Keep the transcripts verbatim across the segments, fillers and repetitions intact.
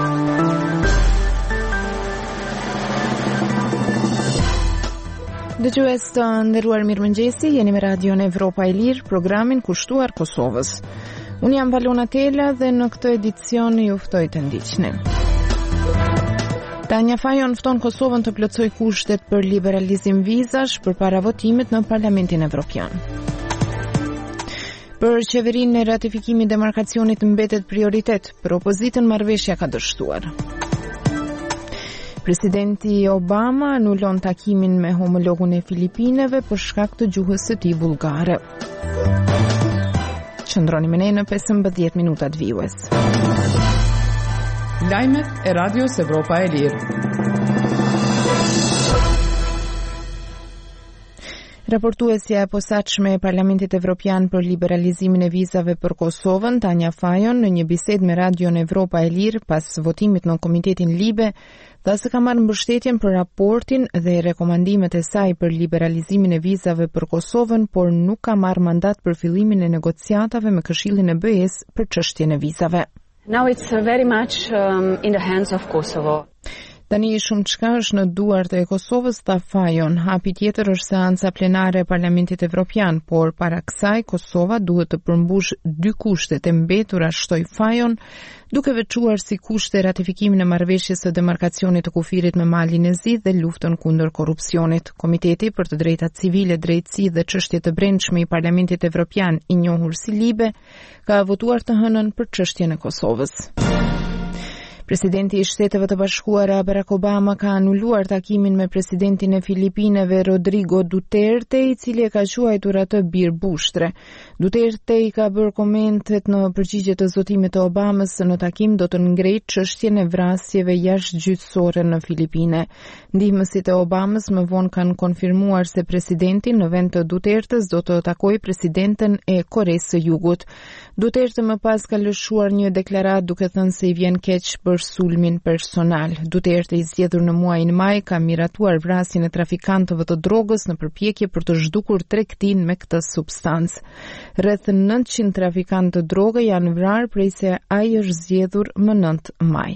Dëgjues të nderuar, mirëmëngjesi, jeni me Radion Evropa e Lirë, programin kushtuar Kosovës. Unë jam Valona Tela dhe në këtë edicion ju ftoj të ndiqni. Tanja Fajon fton Kosovën të plotësoj kushtet për liberalizim vizash përpara votimit në Parlamentin Evropian. Për qeverinë e ratifikimit demarkacionit mbetet prioritet, për opozitën marrëveshja ka dështuar. Presidenti Obama anulon takimin me homologun e Filipineve për shkak të gjuhës së tij bullgare. Qëndroni me ne në pesëmbëdhjetë minutat vijues. Lajmet e Radios Evropa e Lirë. Raportuesja e posaçme e Parlamentit Evropian për liberalizimin e vizave për Kosovën, Tanja Fajon, në një bisedë me Radion Evropa e Lirë pas votimit në Komitetin Libe, tha se ka marrë mbështetjen për raportin dhe rekomandimet e saj për liberalizimin e vizave për Kosovën, por nuk ka marrë mandat për fillimin e negociatave me Këshillin e B E-s për çështjen e vizave. Now it's very much um, in the hands of Kosovo. Tani shumë çka është në duart e Kosovës, tha Fajon. Hapi tjetër është seanca plenare e Parlamentit Evropian, por para kësaj Kosova duhet të përmbush dy kushtet e mbetura, shtoi Fajon, duke veçuar si kushte ratifikimin e marrëveshjes së demarkacionit të kufirit me Malin e Zi dhe luftën kundër korrupsionit. Komiteti për të drejtat civile, drejtësi dhe çështje të brendshme i Parlamentit Evropian, i njohur si Libe, ka votuar të hënën për çështjen e Kosovës. Presidenti i Shteteve të Bashkuara Barack Obama ka anuluar takimin me presidentin e Filipineve Rodrigo Duterte, i cili e ka quajtur atë bir bushtre. Duterte i ka bërë komentet në përgjigje të zotimit të Obamës se në takim do të ngrejë çështjen e vrasjeve jashtëgjyqësore në Filipine. Ndihmësit e Obamës më vonë kanë konfirmuar se presidenti në vend të Dutertes do të takojë presidenten e Koresë së Jugut. Duterte më pas ka lëshuar një deklaratë duke thënë se i vjen keq për sulmin personal. Duterte, i zgjedhur në muajin maj, ka miratuar vrasjen e trafikantëve të drogës në përpjekje për të zhdukur tregtin me këtë substancë. Rreth nëntëqind trafikantë të droge janë vrarë prej se ai është zgjedhur më nëntë maj.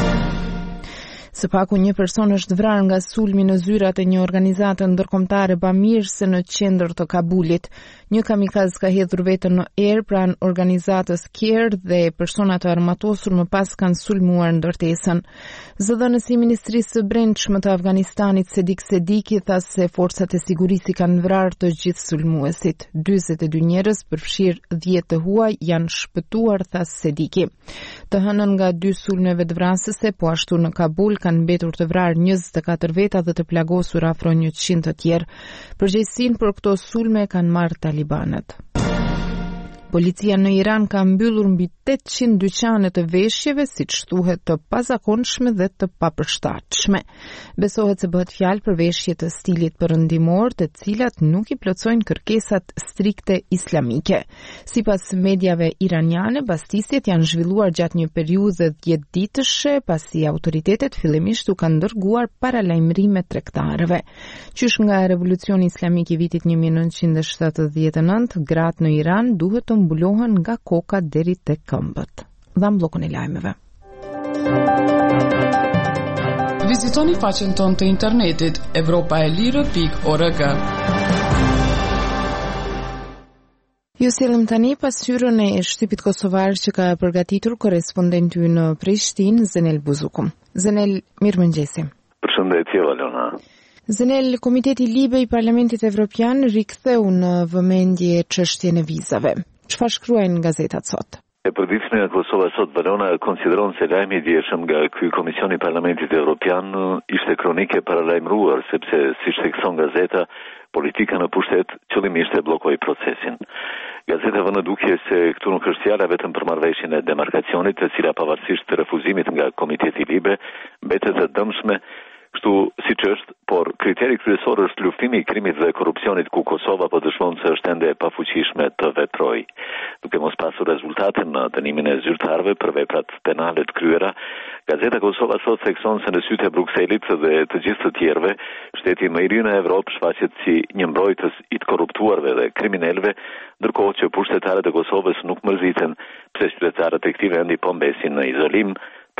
Së paku një person është vrarë nga sulmi në zyrat e një organizate ndërkombëtare bamirëse në qendër të Kabulit. Një kamikaz ka hedhur veten në erë pranë organizatës Care dhe persona të armatosur më pas kanë sulmuar ndërtesën. Zëdhënësi i Ministrisë së Brendshme të Afganistanit Sedik Sediki tha se forcat e sigurisë kanë vrarë të gjithë sulmuesit. dyzet e dy njerëz, përfshirë dhjetë të huaj, janë shpëtuar, tha Sediki. Të hënën nga dy sulmeve të vrasëse, po ashtu në Kabul kanë mbetur të vrarë njëzet e katër veta dhe të plagosur afro njëqind të tjerë. Përgjegjësinë për këto sulme kanë marrë talibanët. Policia në Iran ka mbyllur mbi tetëqind dyqane të veshjeve, siç thuhet të pazakonshme dhe të papërshtatshme. Besohet se bëhet fjalë për veshje të stilit perëndimor, të cilat nuk i plotësojnë kërkesat strikte islamike. Sipas mediave iraniane, bastisjet janë zhvilluar gjatë një periudhe dhjetë ditëshe, pasi autoritetet fillimisht u kanë dërguar paralajmërime tregtarëve. Qysh nga revolucioni islamik i vitit një mijë e nëntëqind e shtatëdhjetë e nëntë, gratë në Iran duhet të mbulohen nga koka deri tek këmbët. Dham bllokun e lajmeve. Vizitoni faqen tonë të internetit evropa e lirë pikë org. Ju sillim tani pasqyrën e shtypit kosovar që ka përgatitur korrespondenti ynë në Prishtinë, Zenel Buzuku. Zenel, mirëmëngjesi. Përshëndetje, Valona. Zenel, Komiteti Libe i Parlamentit Evropian riktheu në vëmendje çështjen e vizave. Çfarë shkruajnë gazetat sot? E përditshme nga Kosova sot, Valona, konsideron se lajmi i djeshëm nga ky Komisioni i Parlamentit Evropian ishte kronike paralajmëruar, sepse siç thekson gazeta, politika në pushtet qëllimisht e bllokoi procesin. Gazeta vënë dukje se këtu nuk është fjala vetëm për marrëveshjen e demarkacionit, e cila pavarësisht të refuzimit nga Komiteti Libe, mbetet e dëmshme kështu siç është, por kriteri kryesor është luftimi i krimit dhe korrupsionit, ku Kosova po dëshmon se është ende e pafuqishme të veprojë. Duke mos pasur rezultate në dënimin e zyrtarëve për veprat penale të kryera, Gazeta Kosova sot thekson se në sytë e Brukselit dhe të gjithë të tjerëve, shteti më i ri në Evropë shfaqet si një mbrojtës i të korruptuarve dhe kriminalëve, ndërkohë që pushtetarët e Kosovës nuk mërziten pse qytetarët e këtij vendi po mbesin në izolim, të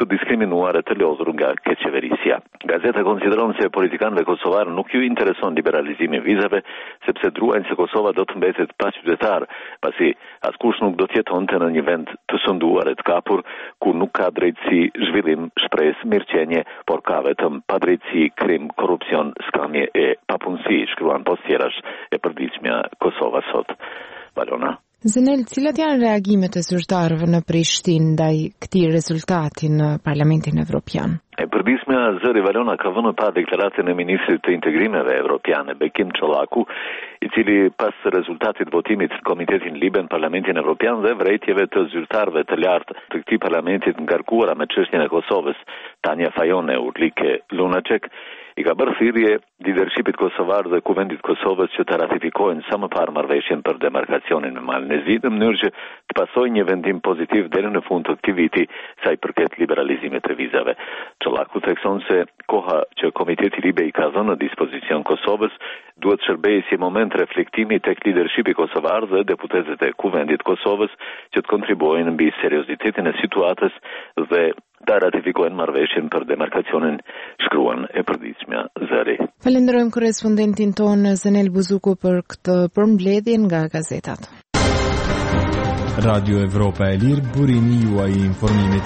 të diskriminuar e të lodhur nga keqeverisja. Gazeta konsideron se politikanëve kosovar nuk ju intereson liberalizimi i vizave, sepse druajnë se Kosova do të mbetet pa qytetar, pasi askush nuk do të jetonte në një vend të sunduar e të kapur, ku nuk ka drejtësi, zhvillim, shpresë, mirëqenie, por ka vetëm padrejtësi, krim, korrupsion, skamje e papunësi, shkruan Postjerash e përditshmja Kosova sot. Valona. Zenel, cilat janë reagimet e zyrtarëve në Prishtinë ndaj këtij rezultati në Parlamentin Evropian? E përditshmja zëri Valona ka vënë pa deklaratën e ministrit të integrimeve evropiane Bekim Çollaku, i cili pas rezultatit votimit në Komitetin Libe në Parlamentin Evropian dhe vërejtjeve të zyrtarëve të lartë të këtij parlamentit ngarkuara me çështjen e Kosovës, Tanja Fajon e Urlike Lunacek, i ka bërë thirrje lidershipit kosovar dhe kuvendit Kosovës që të ratifikojnë sa më parë marrëveshjen për demarkacionin me Malin e Zi në mënyrë që të pasojë një vendim pozitiv deri në fund të këtij viti sa i përket liberalizimit të vizave. Çollaku thekson se koha që Komiteti Libe i ka dhënë në dispozicion Kosovës duhet shërbejë si moment reflektimi tek lidershipi kosovar dhe deputetët e kuvendit Kosovës që të kontribuojnë mbi seriozitetin e situatës dhe ta ratifikojnë marrëveshjen për demarkacionin, shkruan e përditshmja zëri. Falenderojmë korrespondentin tonë Zenel Buzuku për këtë përmbledhje nga gazetat. Radio Evropa e Lirë, burimi juaj i informimit.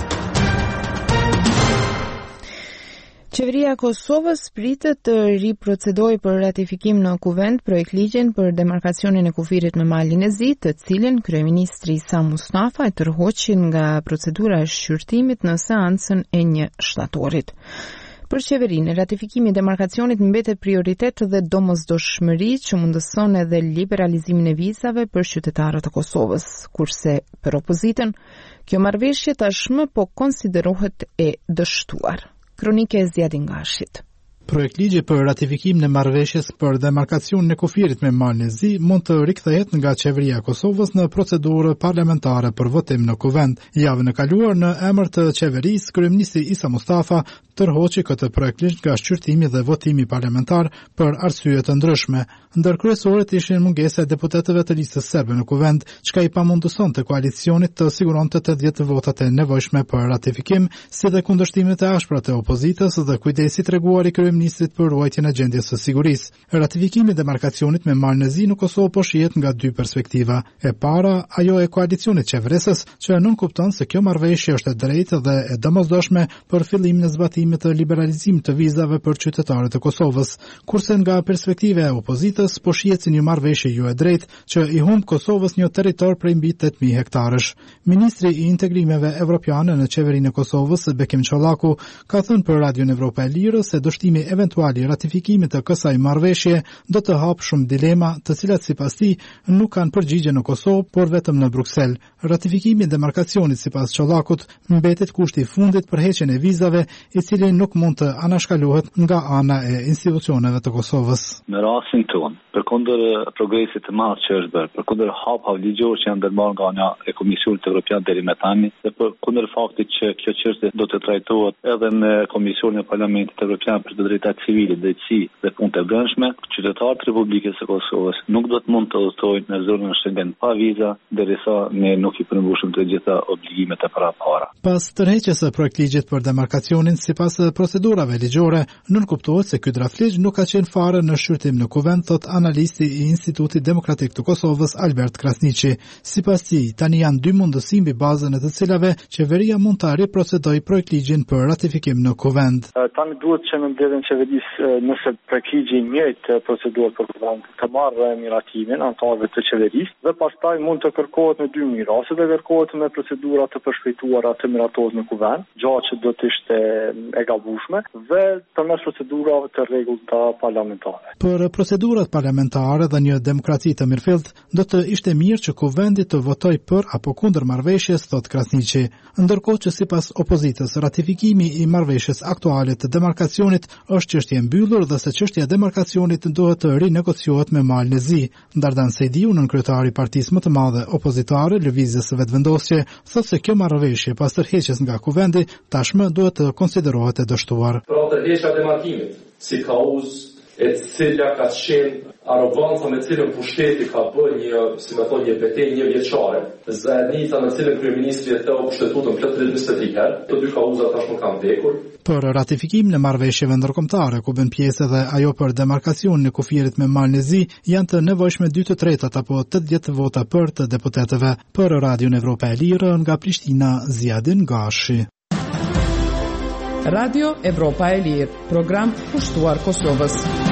Qeveria e Kosovës pritet të riprocedojë për ratifikim në kuvend projekt ligjin për demarkacionin e kufirit me Malin e Zi, të cilin kryeministri Sa Mustafa e tërhoqi nga procedura e shqyrtimit në seancën e një shtatorit. Për qeverinë, ratifikimi i demarkacionit mbetet prioritet dhe domosdoshmëri që mundëson edhe liberalizimin e vizave për qytetarët e Kosovës, kurse për opozitën, kjo marrëveshje tashmë po konsiderohet e dështuar. Kronike e Zjadin Gashit. Projekt ligji për ratifikim në marrëveshjes për demarkacionin e kufirit me Malin e Zi mund të rikthehet nga qeveria e Kosovës në procedurë parlamentare për votim në kuvend. Javën e kaluar në emër të qeverisë, kryeministri Isa Mustafa tërhoqi këtë projekt ligj nga shqyrtimi dhe votimi parlamentar për arsye të ndryshme. Ndër kryesorët ishin mungesa e deputetëve të listës serbe në kuvend, çka i pamundësonte koalicionit të siguronte të dhjetë votat e nevojshme për ratifikim, si dhe kundërshtimet e ashpra të opozitës dhe kujdesi treguar i kryeministrit për ruajtjen e gjendjes së sigurisë. Ratifikimi i demarkacionit me Malin e Zi në Kosovë po shihet nga dy perspektiva. E para, ajo e koalicionit qeverisës, që nuk kupton se kjo marrëveshje është e drejtë dhe e domosdoshme për fillimin e zbatimit të liberalizimit të vizave për qytetarët e Kosovës, kurse nga perspektiva e opozitës po shihet si një marrëveshje jo e drejtë që i humb Kosovës një territor prej mbi tetë mijë hektarësh. Ministri i integrimeve evropiane në qeverinë e Kosovës, Bekim Çollaku, ka thënë për Radion Evropa e Lirë se dështimi eventual i ratifikimit të kësaj marrëveshje do të hapë shumë dilema, të cilat sipas tij nuk kanë përgjigje në Kosovë, por vetëm në Bruksel. Ratifikimi i demarkacionit sipas Çollakut mbetet kushti i fundit për heqjen e vizave, i cili nuk mund të anashkalohet nga ana e institucioneve të Kosovës. Në rastin tonë, përkundër progresit të madh që është bërë, përkundër hapave ligjore që janë ndërmarrë nga ana e Komisionit Evropian deri më tani, dhe përkundër faktit që kjo çështje do të trajtohet edhe në Komisionin e Parlamentit Evropian për të drejtat civile, drejtësi dhe punë të brendshme, qytetarët e Republikës së Kosovës nuk do të mund të udhtojnë në zonën Schengen pa viza, derisa ne nuk i përmbushim të gjitha obligimet e parapara. Pas tërheqjes së projektligjit për demarkacionin sipas procedurave ligjore, nuk kuptohet se ky draftligj nuk ka qenë fare në shqyrtim në kuvend, thot analisti i Institutit Demokratik të Kosovës Albert Krasniqi. Sipas tij, tani janë dy mundësi mbi bazën e të cilave qeveria mund ta riprocedojë projektligjin për ratifikim në kuvend. Tani duhet që në mbledhjen e qeverisë, nëse projektligji i njëjtë procedurë për kuvend të marrë miratimin anëtarëve të qeverisë dhe pastaj mund të kërkohet në dy mënyra, ose të kërkohet me procedura të përshpejtuara të miratohet në kuvend, gjë që do të ishte e gabueshme, dhe përmes procedurave të rregullta parlamentare. Për procedurat parlamentare dhe një demokraci të mirëfillt, do të ishte mirë që kuvendi të votojë për apo kundër marrëveshjes, thot Krasniqi. Ndërkohë që sipas opozitës, ratifikimi i marrëveshjes aktuale të demarkacionit është çështje e mbyllur dhe se çështja e demarkacionit duhet të rinegociohet me Malin e Zi. Ndardan Sejdiu, nënkryetari i partisë më të madhe opozitare, Lëvizjes së Vetëvendosje, thotë se kjo marrëveshje pas tërheqjes nga kuvendi tashmë duhet të konsiderohet e dështuar. Pra tërheqja e demarkimit si kauzë e cila ka qenë arroganca me cilën pushteti ka bërë një, si më thonë, një betejë një vjeçare. Zajednica me cilën kryeministri e theu pushtetutën plot njëzet herë, të dy kauza tashmë kanë vdekur. Për ratifikim në marrëveshjeve ndërkombëtare ku bën pjesë edhe ajo për demarkacionin e kufirit me mal në zi, janë të nevojshme dy të tretat apo tetëdhjetë vota për të deputetëve. Për Radion Evropa e Lirë nga Prishtina, Ziadin Gashi. Radio Evropa e Lirë, program kushtuar Kosovës.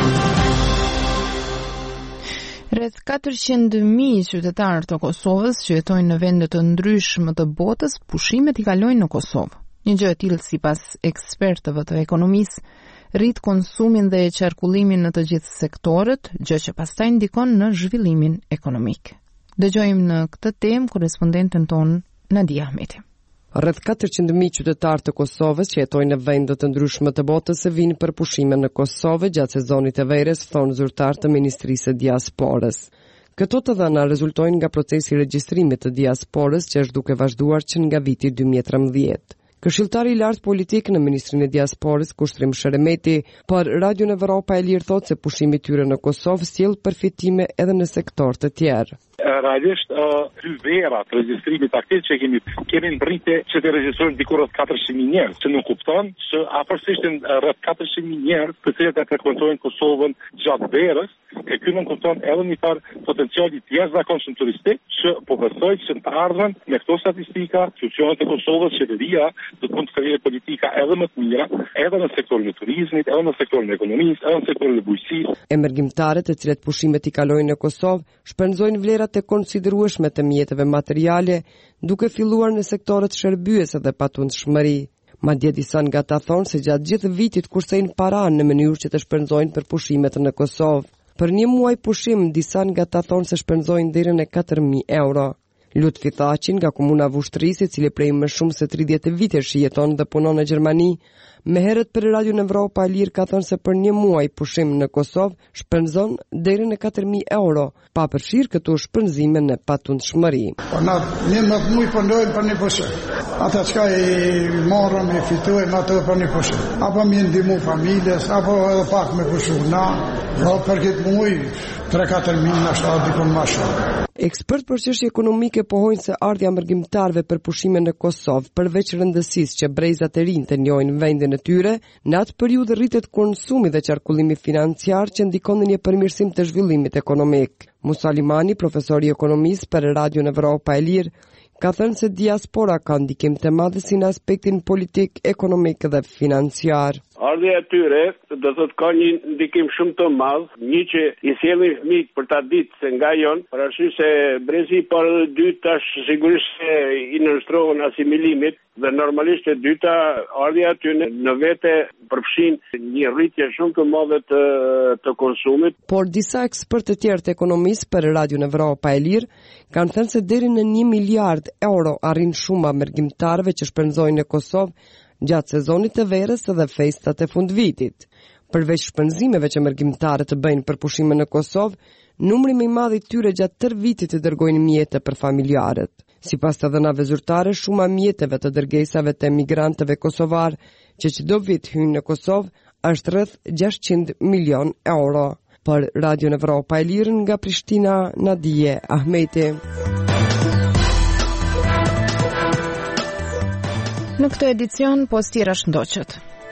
Rreth katërqind mijë qytetarë të Kosovës që jetojnë në vende të ndryshme të botës, pushimet i kalojnë në Kosovë. Një gjë e tillë sipas ekspertëve të ekonomisë rrit konsumin dhe qarkullimin në të gjithë sektorët, gjë që pastaj ndikon në zhvillimin ekonomik. Dëgjojmë në këtë temë korespondenten ton Nadia Ahmeti. Rreth katërqind mijë qytetarë të Kosovës që jetojnë në vende të ndryshme të botës e vinë për pushime në Kosovë gjatë sezonit të verës, thonë zyrtar të Ministrisë së Diasporës. Këto të dhëna rezultojnë nga procesi i regjistrimit të diasporës që është duke vazhduar që nga viti dy mijë e trembëdhjetë. Këshilltari i lartë politik në Ministrinë e Diasporës, Kushtrim Sheremeti, për Radion Evropa e Lirë thotë se pushimi i tyre në Kosovë sjell përfitime edhe në sektor të tjerë. Realisht, hyrvera të regjistrimit aktiv që kemi kemi në rritje që të regjistrojnë diku rreth katërqind mijë njerëz, që nuk kupton që afërsisht rreth katërqind mijë njerëz të cilët e frekuentojnë Kosovën gjatë verës, e ky nuk kupton edhe një farë potenciali të jashtëzakonshëm turistik, që po besoj që të ardhmen me këto statistika, institucionet e Kosovës, qeveria do të mund të krijojë politika edhe më të mira, edhe në sektorin e turizmit, edhe në sektorin e ekonomisë, edhe në sektorin e bujqësisë. Emergjimtarët të cilët pushimet i kalojnë në Kosovë shpenzojnë vlerat të konsiderueshme të mjeteve materiale, duke filluar në sektorët shërbyese dhe patundshmëri. Madje disa nga ata thonë se gjatë gjithë vitit kursejnë para në mënyrë që të shpenzojnë për pushimet në Kosovë. Për një muaj pushim, disa nga ata thonë se shpenzojnë deri në katër mijë euro. Lutfi Thaqin nga komuna Vushtrisi, i cili prej më shumë se tridhjetë vitesh jeton dhe punon në Gjermani, me herët për Radion Evropa e Lirë ka thënë se për një muaj pushim në Kosovë shpenzon deri në katër mijë euro, pa përfshirë këto shpenzime në patundshmëri. Po na njëmbëdhjetë muaj punojmë për një pushim. Ata çka i morëm e fitojmë ato për një pushim. Apo më ndihmu familjes, apo edhe pak me pushu na, do për këtë muaj tre katër mijë na shtat dikon më shumë. Ekspert për çështje ekonomike pohojnë se ardhja mërgjimtarëve për pushime në Kosovë, përveç rëndësisë që brezat e rinj të njohin vendin e tyre, në atë periudhë rritet konsumi dhe qarkullimi financiar që ndikon në një përmirësim të zhvillimit ekonomik. Musa Limani, profesor i ekonomisë për Radion Evropa e Lirë, ka thënë se diaspora ka ndikim të madhësi në aspektin politik, ekonomik dhe financiar. Ardhja e tyre do të ka një ndikim shumë të madh, një që i sjellin fëmijët për ta ditë se nga jon, për arsye se brezi për dy tash sigurisht i nënshtrohen asimilimit dhe normalisht e dyta ardhja e tyre në vete përfshin një rritje shumë të madhe të, të konsumit. Por disa ekspertë të tjerë të ekonomisë për Radion Evropa e Lirë kanë thënë se deri në një miliard euro arrin shuma mërgjimtarëve që shpenzojnë në Kosovë gjatë sezonit të verës dhe festat e fundvitit. Përveç shpenzimeve që mërgjimtarët të bëjnë për pushime në Kosovë, numri më i madh i tyre gjatë tërë vitit të dërgojnë mjete për familjarët. Sipas të dhënave zyrtare, shuma mjeteve të dërgesave të emigrantëve kosovar që çdo vit hyjnë në Kosovë është rreth gjashtëqind milion euro. Për Radion Evropa e Lirë nga Prishtina, Nadije Ahmeti. Në këtë edicion, postira shëndoqët.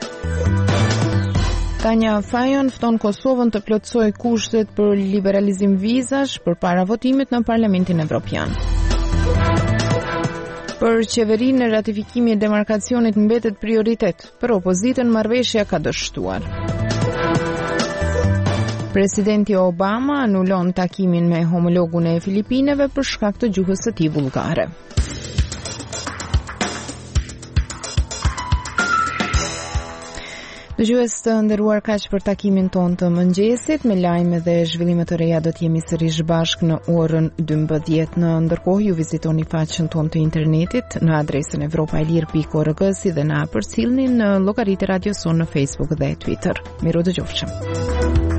Tanja Fajon fton Kosovën të plotësoj kushtet për liberalizim vizash për para votimit në Parlamentin Evropian. Për qeverinë, ratifikimi e demarkacionit mbetet prioritet, për opozitën marrëveshja ka dështuar. Presidenti Obama anulon takimin me homologun e Filipineve për shkak të gjuhës së tij bullgare. Dëgjues të nderuar, kaq për takimin ton të mëngjesit. Me lajme dhe zhvillime të reja do të jemi sërish bashkë në orën dymbëdhjetë. Në ndërkohë ju vizitoni faqen ton të internetit në adresën evropaelir pikë org si dhe na përcjellni në llogaritë Radio Son në Facebook dhe Twitter. Miru dëgjofshëm.